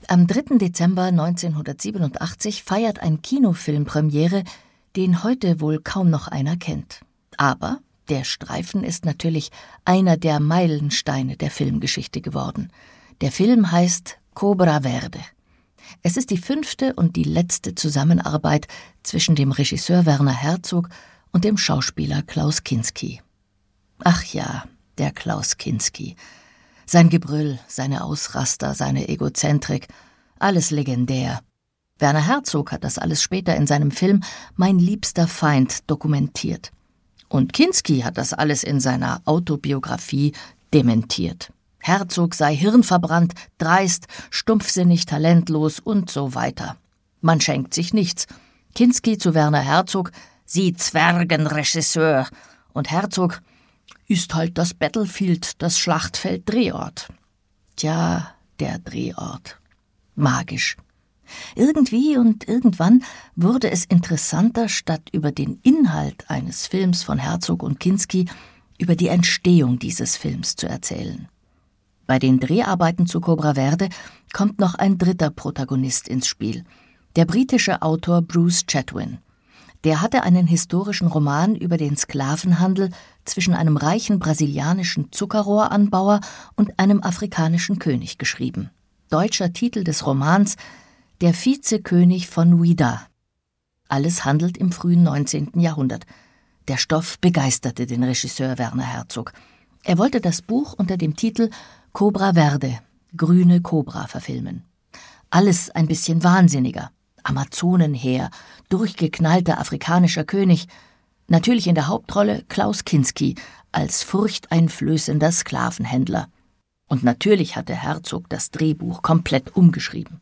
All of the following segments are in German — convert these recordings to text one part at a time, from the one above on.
Am 3. Dezember 1987 feiert ein Kinofilm Premiere, den heute wohl kaum noch einer kennt. Aber der Streifen ist natürlich einer der Meilensteine der Filmgeschichte geworden. Der Film heißt Cobra Verde. Es ist die 5. und die letzte Zusammenarbeit zwischen dem Regisseur Werner Herzog und dem Schauspieler Klaus Kinski. Ach ja, der Klaus Kinski. Sein Gebrüll, seine Ausraster, seine Egozentrik, alles legendär. Werner Herzog hat das alles später in seinem Film Mein liebster Feind dokumentiert. Und Kinski hat das alles in seiner Autobiografie dementiert. Herzog sei hirnverbrannt, dreist, stumpfsinnig, talentlos und so weiter. Man schenkt sich nichts. Kinski zu Werner Herzog: Sie Zwergenregisseur. Und Herzog: ist halt das Battlefield, das Schlachtfeld Drehort. Tja, der Drehort. Magisch. Irgendwie und irgendwann wurde es interessanter, statt über den Inhalt eines Films von Herzog und Kinski über die Entstehung dieses Films zu erzählen. Bei den Dreharbeiten zu Cobra Verde kommt noch ein dritter Protagonist ins Spiel, der britische Autor Bruce Chatwin. Der hatte einen historischen Roman über den Sklavenhandel zwischen einem reichen brasilianischen Zuckerrohranbauer und einem afrikanischen König geschrieben. Deutscher Titel des Romans: Der Vizekönig von Ouida. Alles handelt im frühen 19. Jahrhundert. Der Stoff begeisterte den Regisseur Werner Herzog. Er wollte das Buch unter dem Titel Cobra Verde, grüne Kobra, verfilmen. Alles ein bisschen wahnsinniger. Amazonenheer, durchgeknallter afrikanischer König. Natürlich in der Hauptrolle Klaus Kinski als furchteinflößender Sklavenhändler. Und natürlich hatte Herzog das Drehbuch komplett umgeschrieben.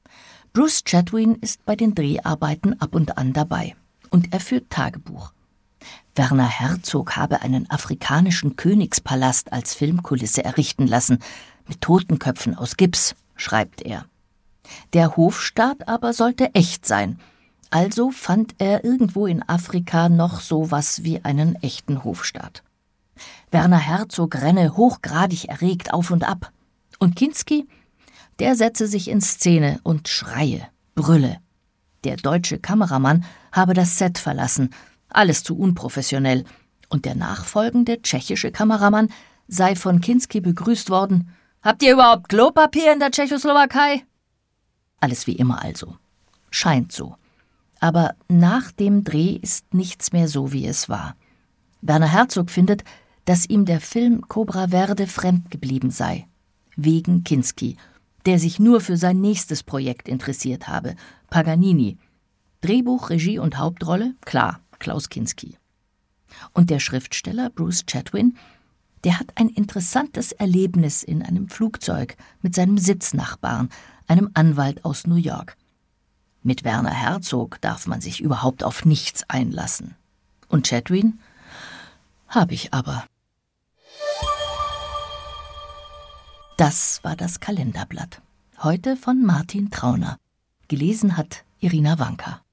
Bruce Chatwin ist bei den Dreharbeiten ab und an dabei. Und er führt Tagebuch. Werner Herzog habe einen afrikanischen Königspalast als Filmkulisse errichten lassen, mit Totenköpfen aus Gips, schreibt er. Der Hofstaat aber sollte echt sein. Also fand er irgendwo in Afrika noch so was wie einen echten Hofstaat. Werner Herzog renne hochgradig erregt auf und ab. Und Kinski, der setze sich in Szene und schreie, brülle. Der deutsche Kameramann habe das Set verlassen, alles zu unprofessionell. Und der nachfolgende tschechische Kameramann sei von Kinski begrüßt worden: »Habt ihr überhaupt Klopapier in der Tschechoslowakei?« Alles wie immer also. Scheint so. Aber nach dem Dreh ist nichts mehr so, wie es war. Werner Herzog findet, dass ihm der Film Cobra Verde fremd geblieben sei. Wegen Kinski, der sich nur für sein nächstes Projekt interessiert habe, Paganini. Drehbuch, Regie und Hauptrolle, klar, Klaus Kinski. Und der Schriftsteller Bruce Chatwin, der hat ein interessantes Erlebnis in einem Flugzeug mit seinem Sitznachbarn, einem Anwalt aus New York. Mit Werner Herzog darf man sich überhaupt auf nichts einlassen. Und Chatwin? Hab ich aber. Das war das Kalenderblatt. Heute von Martin Trauner. Gelesen hat Irina Wanka.